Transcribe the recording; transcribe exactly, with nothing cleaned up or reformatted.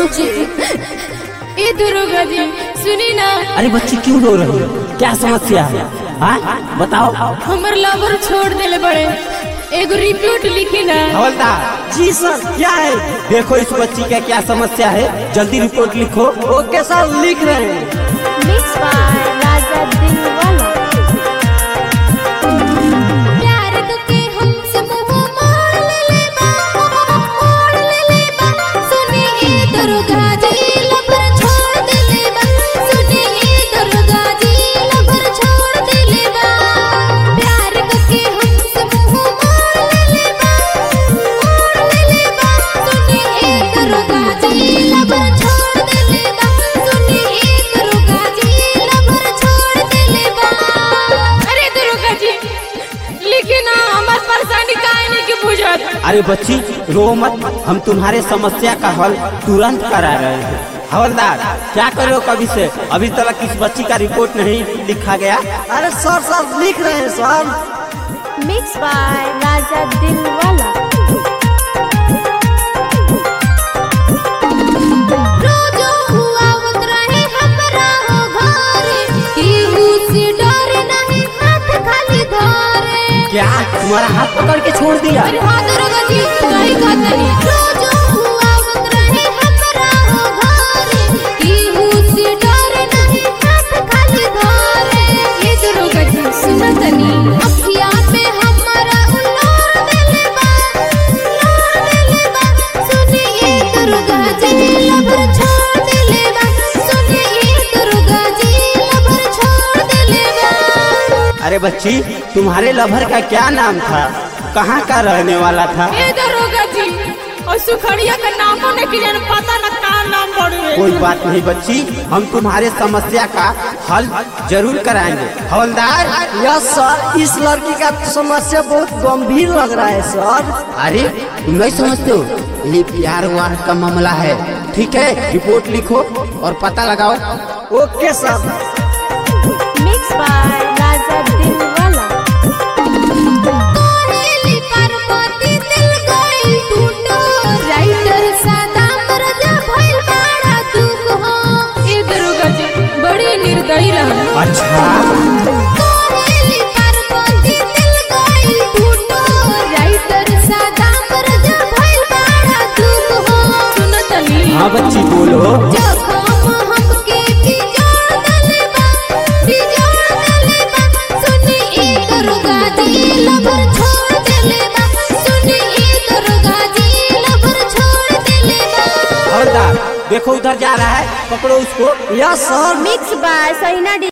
जी ए दुर्गा जी सुनी ना। अरे बच्ची क्यों रो रही हो? क्या समस्या है? हाँ बताओ। हमर लवर छोड़ देले बड़े, एगो रिपोर्ट लिखी ना। हवलदार जी सर क्या है? देखो इस बच्ची का क्या समस्या है, जल्दी रिपोर्ट लिखो। ओके सर लिख रहे हैं। Mix by Raja Dilwala. प्यार के हमसे मुंह मोड़ ले ले बा, मोड़ ले ले बा। सुनिए दुर्गा जी लवर छोड़ दे ले बा, सुनिए दुर्गा जी लवर छोड़ दे ले बा। प्यार के हमसे मुंह मोड़ ले ले बा, मोड़ ले ले बा। सुनिए दुर्गा जी लवर छोड़ दे ले बा, सुनिए दुर्गा जी लवर छोड़ दे ले बा। अरे दुर्गा जी लेकिन हमार परेशानी काहे नहीं के बुझत। अरे बच्ची रो मत, हम तुम्हारे समस्या का हल तुरंत करा रहे हैं। हवलदार क्या करो कभी से अभी तक इस बच्ची का रिपोर्ट नहीं लिखा गया? अरे सर सर लिख रहे हैं सर। Mix by Raja दिलवाला। रोजो हुआ उतरहे हमरा हो घरे, केहू से डरे नहीं हाथ खाली धरे। क्या तुम्हारा हाथ पकड़ के छोड़ दिया? अरे हाँ दुर्गा जी नहीं खातनी। रोजो हुआ उतरहे हमरा हो घरे, केहू से डरे नहीं हाथ खाली धरे। ये दुर्गा जी सुनतनी अखिया पे हमरा उल्लार देले बा, उल्लार देले बा। सुनिए दुर्गा जी लवर छोड़ देले बा, सुनिए दुर्गा जी लवर छोड़ देले बा। अरे बच्ची तुम्हारे लवर का क्या नाम था, कहाँ का रहने वाला था? ए दरोगा जी और सुखड़िया का नामों ने कि जान पता न का नाम पड़े। कोई बात नहीं बच्ची, हम तुम्हारे समस्या का हल जरूर कराएंगे। हवलदार यस सर, इस लड़की का समस्या बहुत गंभीर लग रहा है सर। अरे तुम नहीं समझते हो, ये प्यार वार का मामला है। ठीक है रिपोर्ट लिखो और पता लगाओ। Okay sir. Mix by Raja Dilwala. कोहेली पार्वती दिल गइल टूटो, राइटर सादा मरजा भइल बड़ा दुख हो। ए दरोगा जी बड़ी निर्दयी रहल। अच्छा कोहेली पार्वती दिल गइल टूटो, राइटर सादा मरजा भइल बड़ा दुख हो। सुनतनी हाँ बच्ची बोलो। जखम हमके बिजोड़ देले बा, बिजोड़ देले बा। सुनिए दुर्गा जी लवर छोड़ देले बा, सुनिए दुर्गा जी लवर छोड़ देले बा। हवलदार देखो उधर जा रहा है, पकड़ो उसको। Yes sir. Mix by Sahina.